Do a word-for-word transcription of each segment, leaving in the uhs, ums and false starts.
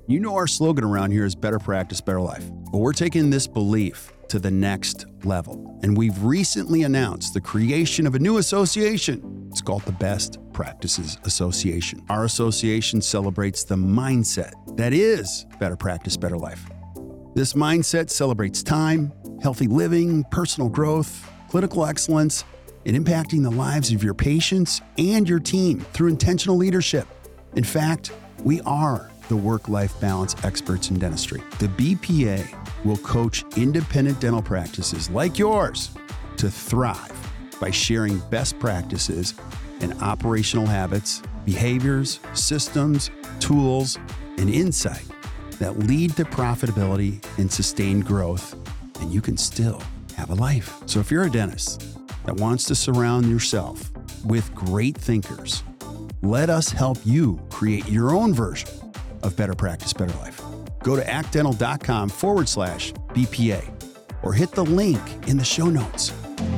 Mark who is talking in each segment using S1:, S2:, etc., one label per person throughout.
S1: You know our slogan around here is better practice, better life. But we're taking this belief to the next level. And we've recently announced the creation of a new association. It's called the Best Practices Association. Our association celebrates the mindset that is better practice, better life. This mindset celebrates time, healthy living, personal growth, clinical excellence, and impacting the lives of your patients and your team through intentional leadership. In fact, we are the work-life balance experts in dentistry. The B P A will coach independent dental practices like yours to thrive by sharing best practices and operational habits, behaviors, systems, tools, and insight that lead to profitability and sustained growth, and you can still have a life. So if you're a dentist that wants to surround yourself with great thinkers, let us help you create your own version of better practice, better life. Go to actdental.com forward slash BPA or hit the link in the show notes.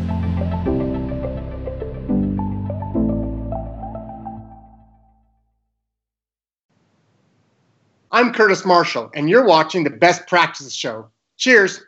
S2: I'm Curtis Marshall, and you're watching the Best Practices Show. Cheers.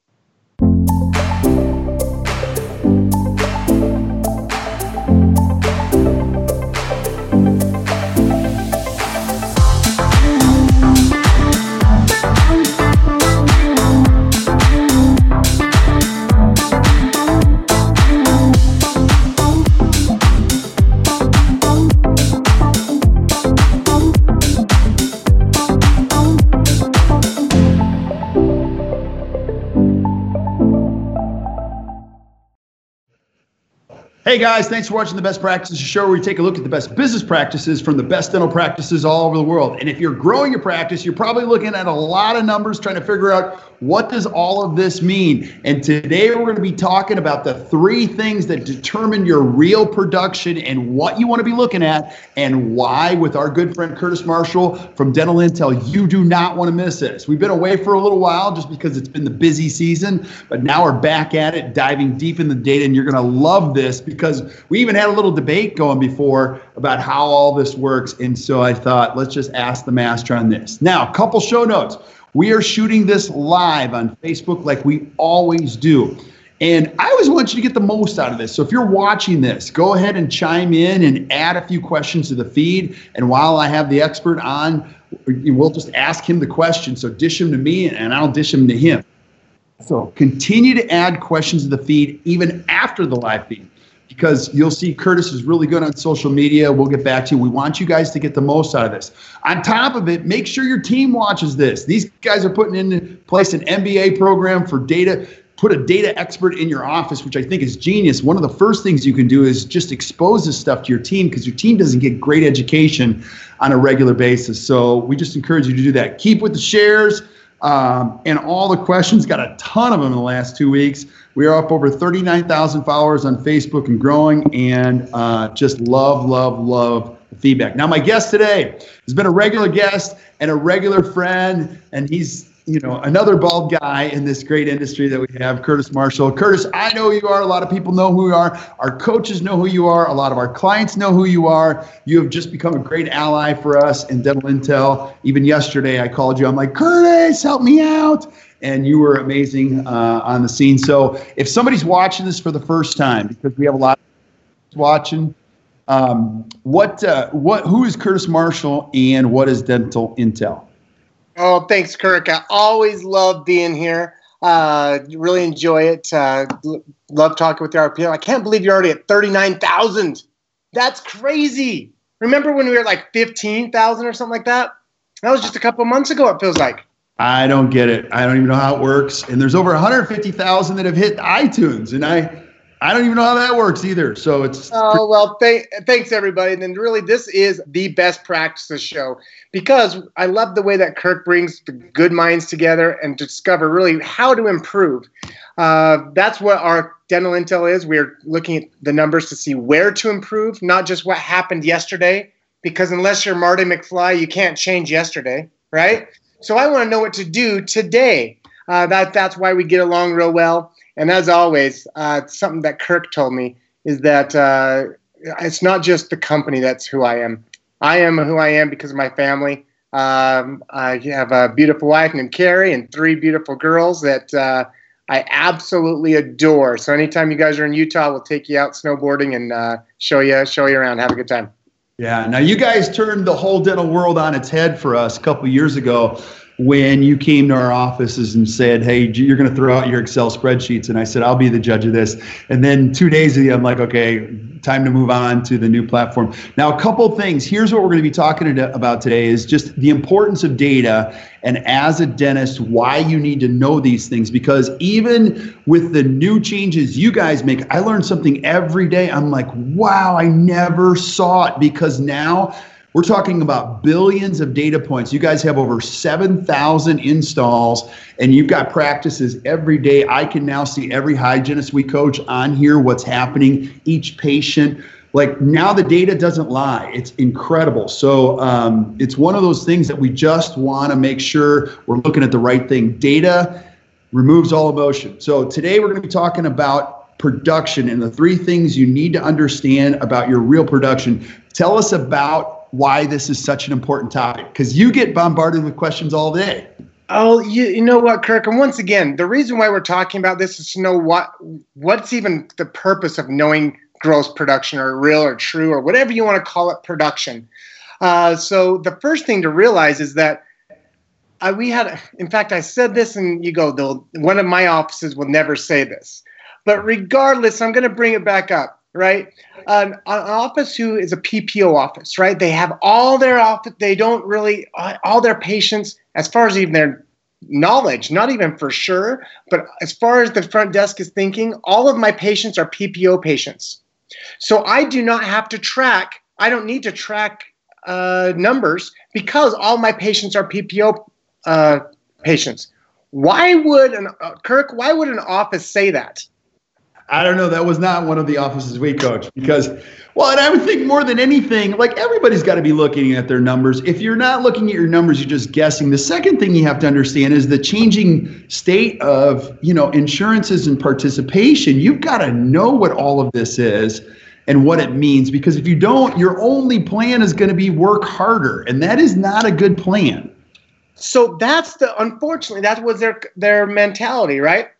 S1: Hey guys, thanks for watching the Best Practices Show, where we take a look at the best business practices from the best dental practices all over the world. And if you're growing your practice, you're probably looking at a lot of numbers trying to figure out what does all of this mean. And today we're going to be talking about the three things that determine your real production and what you want to be looking at, and why, with our good friend Curtis Marshall from Dental Intel, you do not want to miss this. We've been away for a little while just because it's been the busy season, but now we're back at it, diving deep in the data, and you're going to love this, because we even had a little debate going before about how all this works. And so I thought, let's just ask the master on this. Now, a couple show notes. We are shooting this live on Facebook like we always do. And I always want you to get the most out of this. So if you're watching this, go ahead and chime in and add a few questions to the feed. And while I have the expert on, we'll just ask him the question. So dish them to me and I'll dish them to him. So continue to add questions to the feed even after the live feed, because you'll see Curtis is really good on social media. We'll get back to you. We want you guys to get the most out of this. On top of it, make sure your team watches this. These guys are putting into place an M B A program for data. Put a data expert in your office, which I think is genius. One of the first things you can do is just expose this stuff to your team, because your team doesn't get great education on a regular basis. So we just encourage you to do that. Keep with the shares. Um, and all the questions, got a ton of them in the last two weeks. We are up over thirty-nine thousand followers on Facebook and growing, and uh, just love, love, love the feedback. Now, my guest today has been a regular guest and a regular friend, and he's, you know, another bald guy in this great industry that we have, Curtis Marshall. Curtis, I know who you are. A lot of people know who you are. Our coaches know who you are. A lot of our clients know who you are. You have just become a great ally for us in Dental Intel. Even yesterday, I called you. I'm like, Curtis, help me out. And you were amazing uh, on the scene. So if somebody's watching this for the first time, because we have a lot of watching, um, what, uh, what, who is Curtis Marshall and what is Dental Intel?
S2: Oh, thanks, Kirk. I always love being here. Uh, really enjoy it. Uh, love talking with our people. I can't believe you're already at thirty-nine thousand. That's crazy. Remember when we were at like fifteen thousand or something like that? That was just a couple of months ago, it feels like.
S1: I don't get it. I don't even know how it works. And there's over one hundred fifty thousand that have hit iTunes. And I I don't even know how that works either. So it's.
S2: Oh, well, th- thanks, everybody. And then really, this is the Best Practices Show, because I love the way that Kirk brings the good minds together and discover really how to improve. Uh, that's what our Dental Intel is. We're looking at the numbers to see where to improve, not just what happened yesterday, because unless you're Marty McFly, you can't change yesterday, right? So I want to know what to do today. Uh, that That's why we get along real well. And as always, uh, something that Kirk told me is that uh, it's not just the company that's who I am. I am who I am because of my family. Um, I have a beautiful wife named Carrie and three beautiful girls that uh, I absolutely adore. So anytime you guys are in Utah, we'll take you out snowboarding and uh, show you show you around. Have a good time.
S1: Yeah. Now you guys turned the whole dental world on its head for us a couple of years ago when you came to our offices and said, hey, you're going to throw out your Excel spreadsheets. And I said, I'll be the judge of this. And then two days ago, I'm like, okay, time to move on to the new platform. Now, a couple of things. Here's what we're going to be talking about today is just the importance of data, and as a dentist, why you need to know these things. Because even with the new changes you guys make, I learn something every day. I'm like, wow, I never saw it, because now we're talking about billions of data points. You guys have over seven thousand installs, and you've got practices every day. I can now see every hygienist we coach on here, what's happening, each patient. Like, now the data doesn't lie. It's incredible. So um, it's one of those things that we just want to make sure we're looking at the right thing. Data removes all emotion. So today we're going to be talking about production and the three things you need to understand about your real production. Tell us about why this is such an important topic, because you get bombarded with questions all day.
S2: Oh, you, you know what, Kirk? And once again, the reason why we're talking about this is to know what what's even the purpose of knowing gross production, or real or true, or whatever you want to call it, production. Uh, so the first thing to realize is that uh, we had, in fact, I said this, and you go, one of my offices will never say this. But regardless, I'm going to bring it back up. Right, an, an office who is a P P O office, right? They have all their office. They don't really all their patients, as far as even their knowledge, not even for sure, but as far as the front desk is thinking, all of my patients are P P O patients. So I do not have to track. I don't need to track uh, numbers, because all my patients are P P O uh, patients. Why would an uh, Kirk? Why would an office say that?
S1: I don't know. That was not one of the offices we coach, because, well, and I would think more than anything, like, everybody's got to be looking at their numbers. If you're not looking at your numbers, you're just guessing. The second thing you have to understand is the changing state of, you know, insurances and participation. You've got to know what all of this is and what it means, because if you don't, your only plan is going to be work harder, and that is not a good plan.
S2: So that's the, unfortunately, that was their their mentality, right?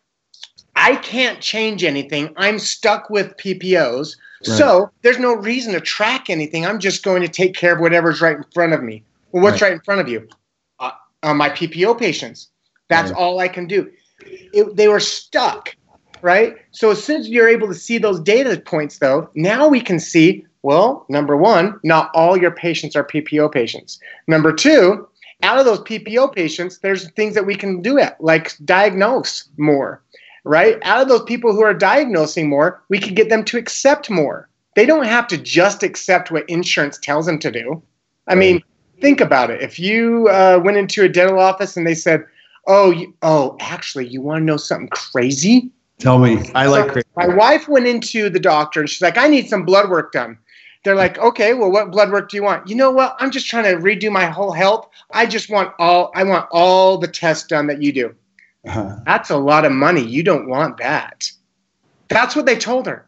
S2: I can't change anything. I'm stuck with P P Os. Right. So there's no reason to track anything. I'm just going to take care of whatever's right in front of me. Well, what's right, right in front of you? Uh, uh, my P P O patients. That's right. All I can do. It, they were stuck, right? So as soon as you're able to see those data points, though, now we can see, well, number one, not all your patients are P P O patients. Number two, out of those P P O patients, there's things that we can do at, like diagnose more. Right? Out of those people who are diagnosing more, we can get them to accept more. They don't have to just accept what insurance tells them to do. I mean, think about it. If you uh, went into a dental office and they said, oh, you, oh, actually, you want to know something crazy?
S1: Tell me. I like
S2: so
S1: crazy.
S2: My wife went into the doctor and she's like, I need some blood work done. They're like, okay, well, what blood work do you want? You know what? I'm just trying to redo my whole health. I just want all, I want all the tests done that you do. Uh-huh. That's a lot of money. You don't want that. That's what they told her.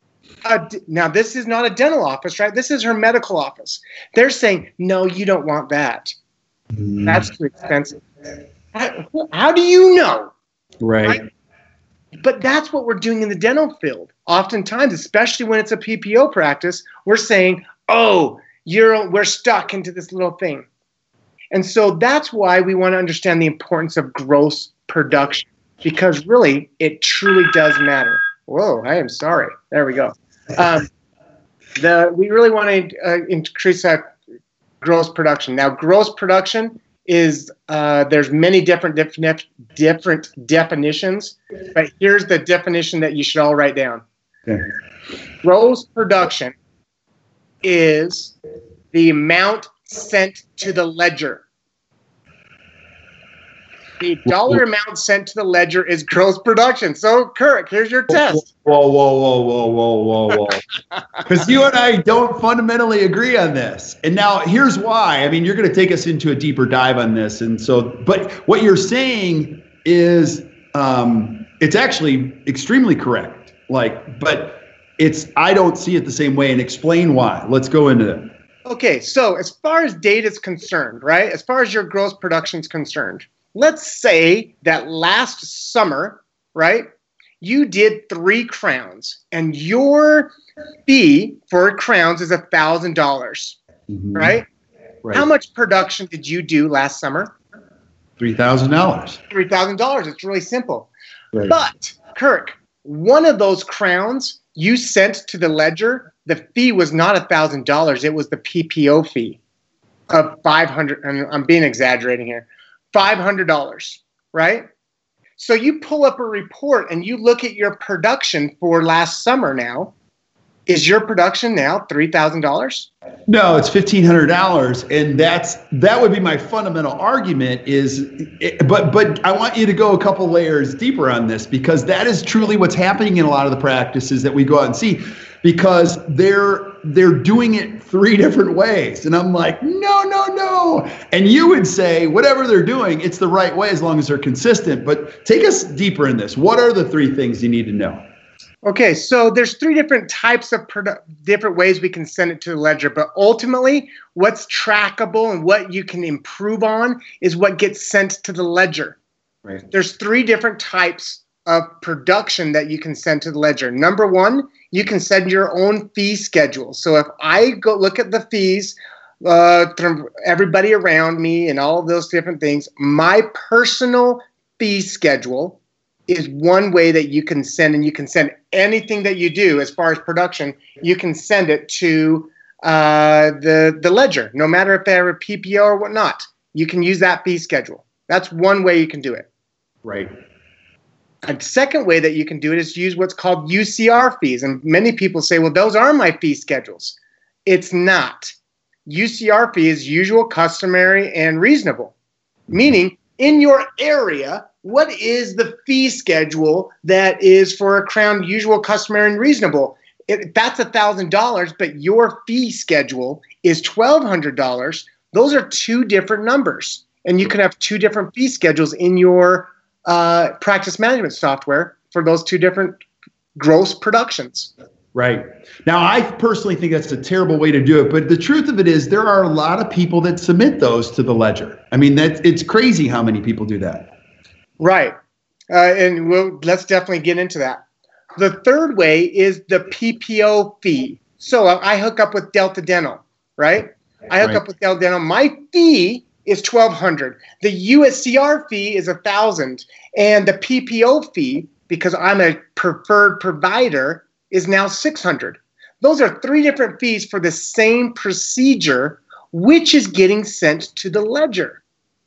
S2: Uh, d- now, this is not a dental office, right? This is her medical office. They're saying, no, you don't want that. Mm. That's too expensive. How, how do you know?
S1: Right. right.
S2: But that's what we're doing in the dental field. Oftentimes, especially when it's a P P O practice, we're saying, oh, you're we're stuck into this little thing. And so that's why we want to understand the importance of gross production, because really it truly does matter. Whoa, I am sorry. There we go. Um, the we really want to uh, increase that gross production. Now, gross production is uh, there's many different defini- different definitions, but here's the definition that you should all write down. Okay. Gross production is the amount sent to the ledger. The dollar amount sent to the ledger is gross production. So, Kirk, here's your test.
S1: Whoa, whoa, whoa, whoa, whoa, whoa, whoa. Because you and I don't fundamentally agree on this. And now here's why. I mean, you're going to take us into a deeper dive on this. And so, but what you're saying is um, it's actually extremely correct. Like, but it's, I don't see it the same way, and explain why. Let's go into that.
S2: Okay, so as far as data is concerned, right, as far as your gross production is concerned, let's say that last summer, right, you did three crowns, and your fee for crowns is one thousand dollars, mm-hmm. right? Right? How much production did you do last summer?
S1: three thousand dollars.
S2: three thousand dollars. It's really simple. Right. But, Kirk, one of those crowns you sent to the ledger, the fee was not one thousand dollars. It was the P P O fee of five hundred dollars. And I'm being exaggerating here. five hundred dollars, right? So you pull up a report and you look at your production for last summer now. Is your production now three thousand dollars?
S1: No, it's fifteen hundred dollars, and that's that would be my fundamental argument is but but I want you to go a couple layers deeper on this, because that is truly what's happening in a lot of the practices that we go out and see, because they're they're doing it three different ways. And I'm like, no, no, no. And you would say whatever they're doing, it's the right way as long as they're consistent. But take us deeper in this. What are the three things you need to know?
S2: Okay, so there's three different types of produ- different ways we can send it to the ledger, but ultimately what's trackable and what you can improve on is what gets sent to the ledger. Right. There's three different types of production that you can send to the ledger. Number one, you can send your own fee schedule. So if I go look at the fees uh, from everybody around me and all of those different things, my personal fee schedule is one way that you can send, and you can send anything that you do as far as production, you can send it to uh, the, the ledger, no matter if they're a P P O or whatnot. You can use that fee schedule. That's one way you can do it.
S1: Right.
S2: A second way that you can do it is use what's called U C R fees. And many people say, well, those are my fee schedules. It's not. U C R fee is usual, customary, and reasonable, meaning in your area, what is the fee schedule that is for a crown usual, customary, and reasonable? It, that's one thousand dollars, but your fee schedule is twelve hundred dollars. Those are two different numbers. And you can have two different fee schedules in your uh, practice management software for those two different gross productions.
S1: Right. Now, I personally think that's a terrible way to do it. But the truth of it is there are a lot of people that submit those to the ledger. I mean, that's, it's crazy how many people do that.
S2: Right. Uh, and we'll, let's definitely get into that. The third way is the P P O fee. So uh, I hook up with Delta Dental, right? I hook right. up with Delta Dental. My fee is twelve hundred dollars. The U S C R fee is one thousand dollars. And the P P O fee, because I'm a preferred provider, is now six hundred dollars. Those are three different fees for the same procedure, which is getting sent to the ledger.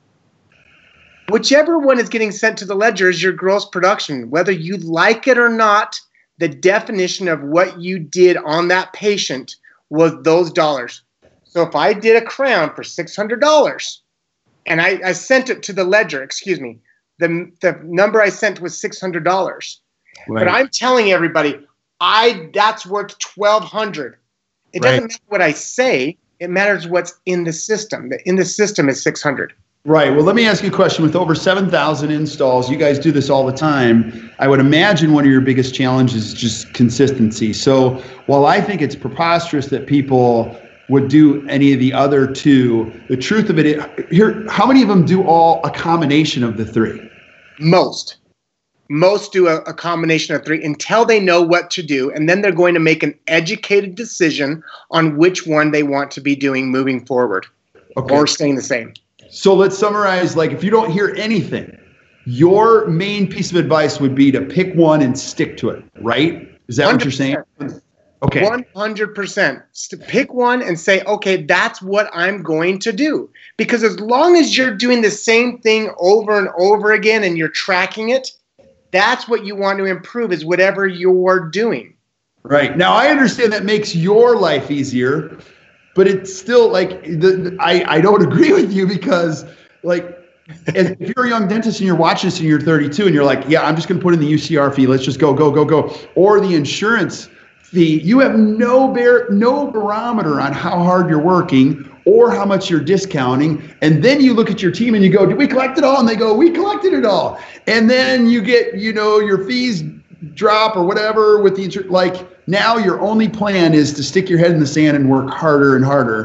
S2: Whichever one is getting sent to the ledger is your gross production. Whether you like it or not, the definition of what you did on that patient was those dollars. So if I did a crown for six hundred dollars and I, I sent it to the ledger, excuse me, the, the number I sent was six hundred dollars. Right. But I'm telling everybody, I that's worth twelve hundred dollars. It doesn't right. matter what I say. It matters what's in the system. The, in the system is six hundred dollars.
S1: Right. Well, let me ask you a question. With over seven thousand installs, you guys do this all the time. I would imagine one of your biggest challenges is just consistency. So while I think it's preposterous that people would do any of the other two, the truth of it is, here, how many of them do all a combination of the three?
S2: Most. Most do a, a combination of three until they know what to do, and then they're going to make an educated decision on which one they want to be doing moving forward, okay, or staying the same.
S1: So let's summarize, like if you don't hear anything, your main piece of advice would be to pick one and stick to it, right? Is that what you're saying? Okay.
S2: one hundred percent. Pick one and say, okay, that's what I'm going to do. Because as long as you're doing the same thing over and over again and you're tracking it, that's what you want to improve, is whatever you're doing.
S1: Right. Now, I understand that makes your life easier. But it's still like, the, the, I, I don't agree with you, because like, if you're a young dentist and you're watching this and you're thirty-two and you're like, yeah, I'm just going to put in the U C R fee. Let's just go, go, go, go. Or the insurance fee. You have no bear, no barometer on how hard you're working or how much you're discounting. And then you look at your team and you go, did we collect it all? And they go, we collected it all. And then you get, you know, your fees drop or whatever with the insurance. Like, now your only plan is to stick your head in the sand and work harder and harder.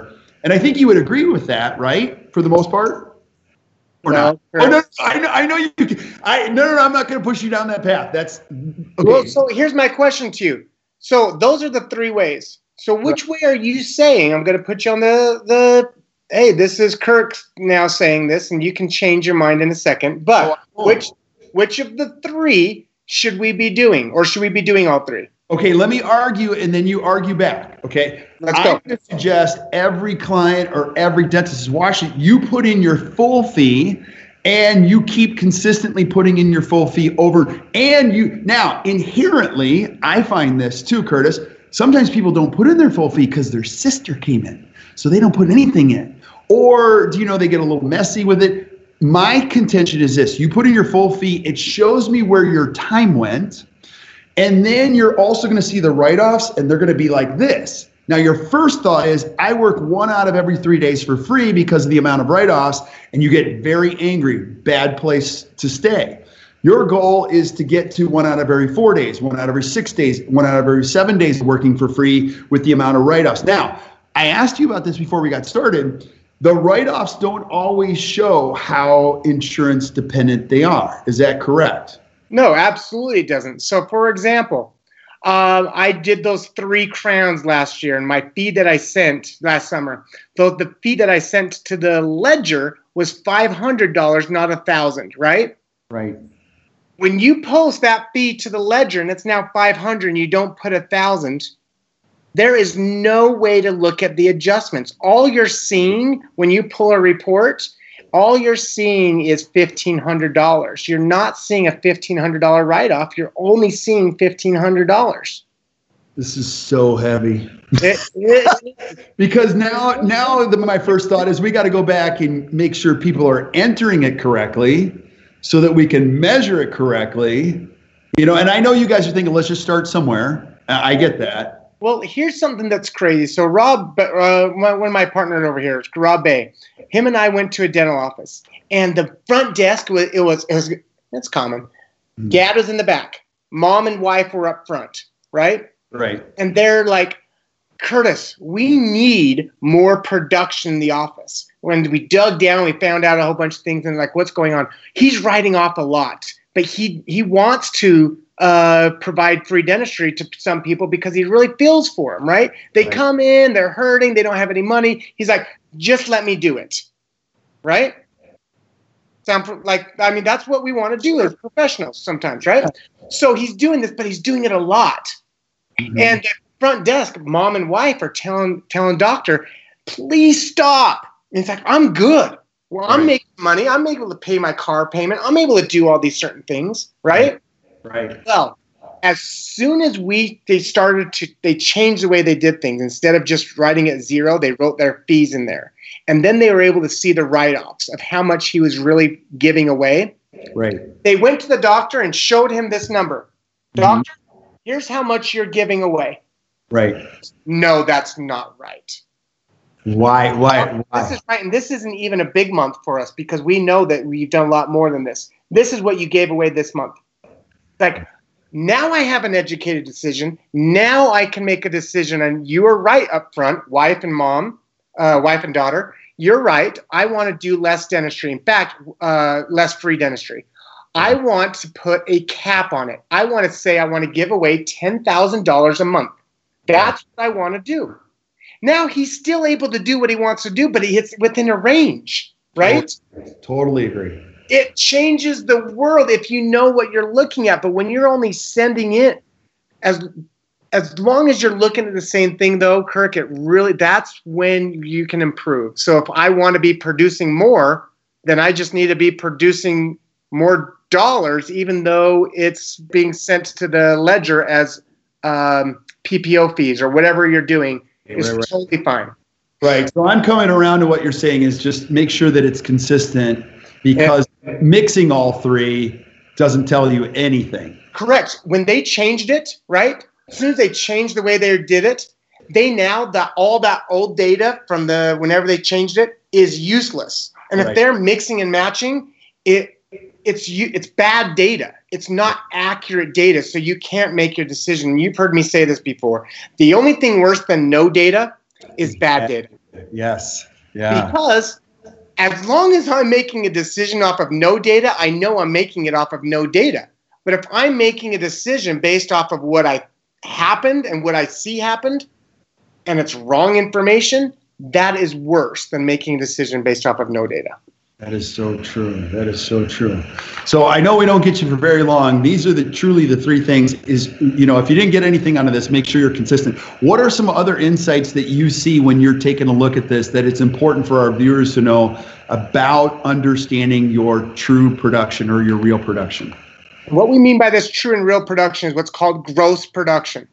S1: And I think you would agree with that, right? For the most part? Or
S2: No,
S1: not?
S2: sure.
S1: Oh, no, I know, I know you. I no, no, no, I'm not going to push you down that path. That's okay.
S2: Well, so here's my question to you. So those are the three ways. So which way are you saying? I'm going to put you on the the. Hey, this is Kirk now saying this, and you can change your mind in a second. But
S1: Oh,
S2: which which of the three should we be doing, or should we be doing all three?
S1: Okay, let me argue, and then you argue back. Okay,
S2: Let's go.
S1: I'm going to suggest every client or every dentist is watching. You put in your full fee, and you keep consistently putting in your full fee over. And you now inherently, I find this too, Curtis. Sometimes people don't put in their full fee because their sister came in, so they don't put anything in. Or do you know they get a little messy with it? My contention is this: you put in your full fee, it shows me where your time went. And then you're also going to see the write-offs, and they're going to be like this. Now, your first thought is, I work one out of every three days for free because of the amount of write-offs, and you get very angry. Bad place to stay. Your goal is to get to one out of every four days, one out of every six days, one out of every seven days working for free with the amount of write-offs. Now, I asked you about this before we got started. The write-offs don't always show how insurance dependent they are. Is that correct?
S2: No, absolutely it doesn't. So, for example, um, I did those three crowns last year, and my fee that I sent last summer, though the fee that I sent to the ledger was five hundred dollars, not a thousand, right?
S1: Right.
S2: When you post that fee to the ledger and it's now five hundred and you don't put a thousand, there is no way to look at the adjustments. All you're seeing when you pull a report, all you're seeing is fifteen hundred dollars. You're not seeing a fifteen hundred dollars write-off. You're only seeing fifteen hundred dollars.
S1: This is so heavy.
S2: It, it,
S1: Because now, now the, my first thought is we got to go back and make sure people are entering it correctly so that we can measure it correctly. You know, and I know you guys are thinking, let's just start somewhere. I I get that.
S2: well, here's something that's crazy. So Rob, uh, one of my partners over here, Rob Bay, him and I went to a dental office, and the front desk was it was it was it's common.
S1: Mm.
S2: Dad was in the back, mom and wife were up front, right?
S1: Right.
S2: And they're like, Curtis, we need more production in the office. When we dug down, we found out a whole bunch of things, and like, what's going on? He's writing off a lot, but he he wants to uh, provide free dentistry to some people because he really feels for them, right? They
S1: Right.
S2: come in, they're hurting, they don't have any money. He's like, just let me do it, right? Sound like, I mean, that's what we want to do as professionals sometimes, right? So he's doing this, but he's doing it a lot.
S1: Mhm.
S2: And the front desk, mom and wife are telling telling doctor, please stop. And it's like, I'm good. Well, I'm
S1: Right.
S2: making money. I'm able to pay my car payment. I'm able to do all these certain things, right?
S1: Right.
S2: Well, as soon as we they started to they changed the way they did things. Instead of just writing at zero, they wrote their fees in there. And then they were able to see the write-offs of how much he was really giving away.
S1: Right.
S2: They went to the doctor and showed him this number.
S1: Mhm.
S2: Doctor, here's how much you're giving away.
S1: Right.
S2: No, that's not right.
S1: Why? Why?
S2: This
S1: Why?
S2: is right, and this isn't even a big month for us because we know that we've done a lot more than this. This is what you gave away this month. Like, now I have an educated decision. Now I can make a decision, and you are right up front, wife and mom, uh, wife and daughter. You're right. I want to do less dentistry. In fact, uh, less free dentistry. I want to put a cap on it. I want to say I want to give away ten thousand dollars a month. That's what I want to do. Now he's still able to do what he wants to do, but it's within a range, right?
S1: Totally agree.
S2: It changes the world if you know what you're looking at. But when you're only sending it, as as long as you're looking at the same thing, though, Kirk, it really that's when you can improve. So if I want to be producing more, then I just need to be producing more dollars, even though it's being sent to the ledger as um, P P O fees or whatever you're doing. Is
S1: Right, right.
S2: totally fine.
S1: Right. So I'm coming around to what you're saying is just make sure that it's consistent because mixing all three doesn't tell you anything.
S2: Correct. When they changed it, right? As soon as they changed the way they did it, they now that all that old data from the whenever they changed it is useless. And if
S1: Right.
S2: they're mixing and matching, it it's you it's bad data. It's not accurate data, so you can't make your decision. You've heard me say this before. The only thing worse than no data is bad data.
S1: Yes. Yeah.
S2: Because as long as I'm making a decision off of no data, I know I'm making it off of no data. But if I'm making a decision based off of what I happened and what I see happened, and it's wrong information, that is worse than making a decision based off of no data.
S1: That is so true. That is so true. So I know we don't get you for very long. These are the truly the three things is, you know, if you didn't get anything out of this, make sure you're consistent. What are some other insights that you see when you're taking a look at this that it's important for our viewers to know about understanding your true production or your real production?
S2: What we mean by this true and real production is what's called gross production.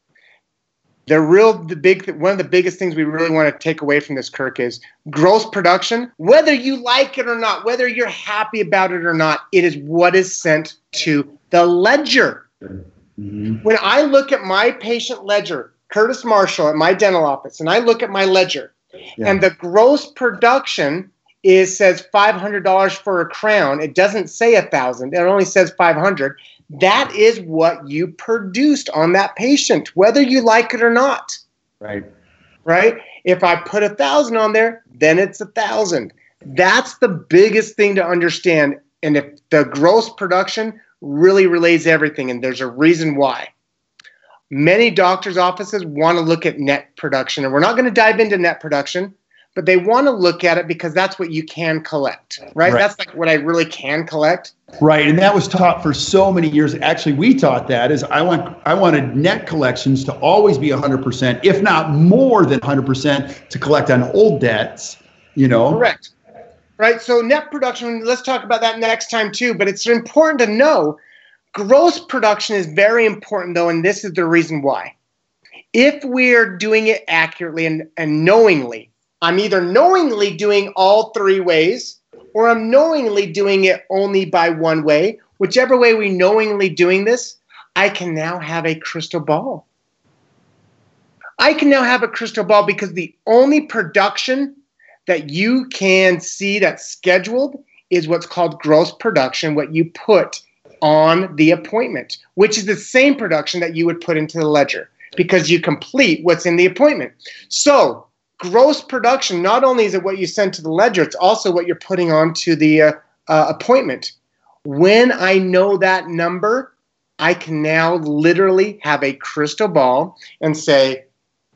S2: The real, the big, one of the biggest things we really want to take away from this, Kirk, is gross production. Whether you like it or not, whether you're happy about it or not, it is what is sent to the ledger. Mm-hmm. When I look at my patient ledger, Curtis Marshall at my dental office, and I look at my ledger, yeah. and the gross production is says five hundred dollars for a crown. It doesn't say one thousand dollars. It only says five hundred dollars. That is what you produced on that patient, whether you like it or not.
S1: Right.
S2: Right? If I put a thousand on there, then it's a thousand. That's the biggest thing to understand. And if the gross production really relays everything, and there's a reason why. Many doctors' offices want to look at net production, and we're not going to dive into net production, but they want to look at it because that's what you can collect, right? right? That's like what I really can collect.
S1: Right, and that was taught for so many years. Actually, we taught that is I want I wanted net collections to always be one hundred percent, if not more than one hundred percent, to collect on old debts, you know?
S2: Correct. Right, so net production, let's talk about that next time too, but it's important to know gross production is very important though, and this is the reason why. If we're doing it accurately and, and knowingly, I'm either knowingly doing all three ways or I'm knowingly doing it only by one way. Whichever way we knowingly doing this, I can now have a crystal ball. I can now have a crystal ball because the only production that you can see that's scheduled is what's called gross production, what you put on the appointment, which is the same production that you would put into the ledger because you complete what's in the appointment. So gross production, not only is it what you send to the ledger, it's also what you're putting onto the uh, uh, appointment. When I know that number, I can now literally have a crystal ball and say,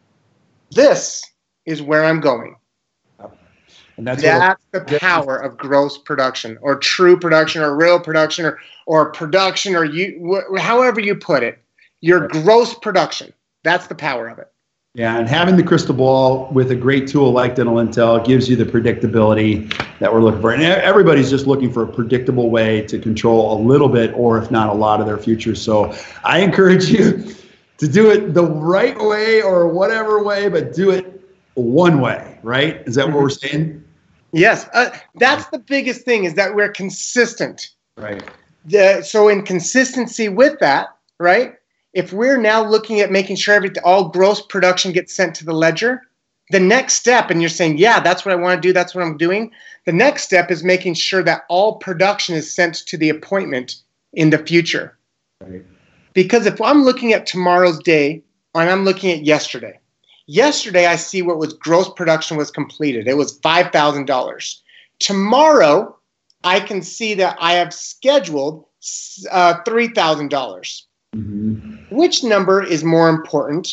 S2: this is where I'm going.
S1: And that's
S2: that's the power of gross production or true production or real production or, or production or you, wh however you put it, your gross production. That's the power of it.
S1: Yeah, and having the crystal ball with a great tool like Dental Intel gives you the predictability that we're looking for. And everybody's just looking for a predictable way to control a little bit or if not a lot of their future. So I encourage you to do it the right way or whatever way, but do it one way, right? Is that mm-hmm. what we're saying?
S2: Yes. Uh, that's the biggest thing is that we're consistent.
S1: Right.
S2: The, so in consistency with that, right? If we're now looking at making sure everything, all gross production gets sent to the ledger, the next step, and you're saying, yeah, that's what I want to do, that's what I'm doing. The next step is making sure that all production is sent to the appointment in the future.
S1: Right.
S2: Because if I'm looking at tomorrow's day and I'm looking at yesterday, yesterday I see what was gross production was completed. It was five thousand dollars. Tomorrow, I can see that I have scheduled uh, three thousand dollars. Mm-hmm. Which number is more important?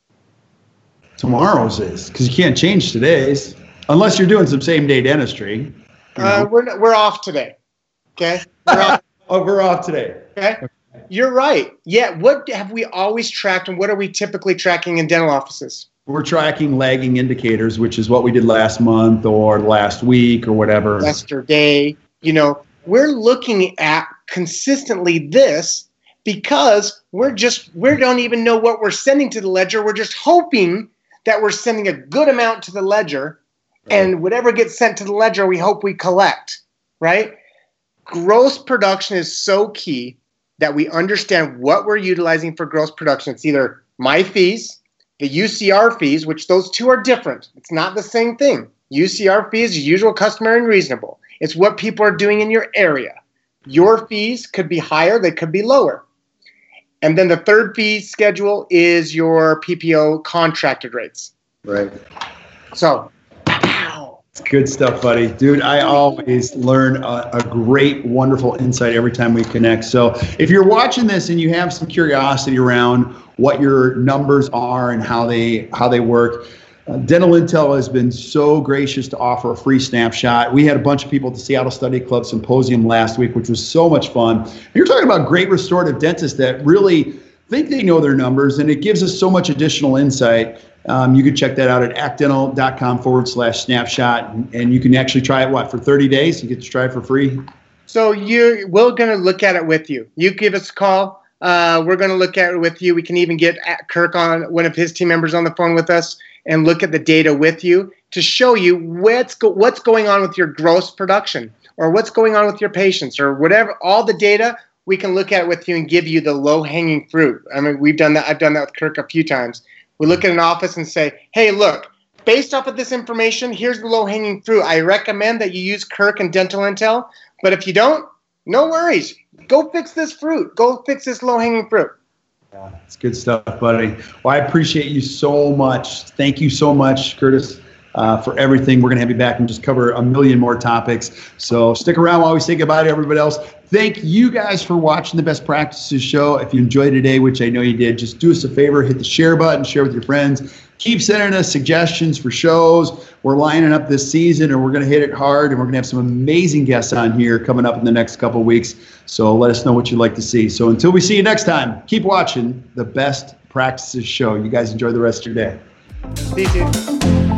S1: Tomorrow's is, because you can't change today's, unless you're doing some same-day dentistry.
S2: Uh, we're, we're off today, okay? We're off.
S1: Oh, we're off today.
S2: Okay? Okay. You're right. Yeah, what have we always tracked, and what are we typically tracking in dental offices?
S1: We're tracking lagging indicators, which is what we did last month or last week or whatever.
S2: Yesterday. You know, we're looking at consistently this because we're just, we don't even know what we're sending to the ledger. We're just hoping that we're sending a good amount to the ledger, right. And whatever gets sent to the ledger, we hope we collect, right? Gross production is so key that we understand what we're utilizing for gross production. It's either my fees, the U C R fees, which those two are different. It's not the same thing. U C R fees is usual, customary, and reasonable. It's what people are doing in your area. Your fees could be higher, they could be lower. And then the third fee schedule is your P P O contracted rates.
S1: Right.
S2: So
S1: It's good stuff, buddy. Dude, I always learn a, a great, wonderful insight every time we connect. So if you're watching this and you have some curiosity around what your numbers are and how they how they work, uh, Dental Intel has been so gracious to offer a free snapshot. We had a bunch of people at the Seattle Study Club Symposium last week, which was so much fun. You're talking about great restorative dentists that really think they know their numbers, and it gives us so much additional insight. Um, you can check that out at actdental.com forward slash snapshot, and, and you can actually try it, what, for thirty days? You get to try it for free?
S2: So you, we're going to look at it with you. You give us a call. Uh, we're going to look at it with you. We can even get Kirk on, one of his team members, on the phone with us and look at the data with you to show you what's, go, what's going on with your gross production or what's going on with your patients or whatever. All the data, we can look at it with you and give you the low-hanging fruit. I mean, we've done that. I've done that with Kirk a few times. We look at an office and say, hey, look, based off of this information, here's the low-hanging fruit. I recommend that you use Kirk and Dental Intel, but if you don't, no worries. Go fix this fruit. Go fix this low-hanging fruit.
S1: Yeah, it's good stuff, buddy. Well, I appreciate you so much. Thank you so much, Curtis, uh, for everything. We're going to have you back and just cover a million more topics. So stick around while we say goodbye to everybody else. Thank you guys for watching the Best Practices Show. If you enjoyed today, which I know you did, just do us a favor, hit the share button, share with your friends. Keep sending us suggestions for shows. We're lining up this season, and we're going to hit it hard, and we're going to have some amazing guests on here coming up in the next couple of weeks. So let us know what you'd like to see. So until we see you next time, keep watching the Best Practices Show. You guys enjoy the rest of your day.
S2: See you soon.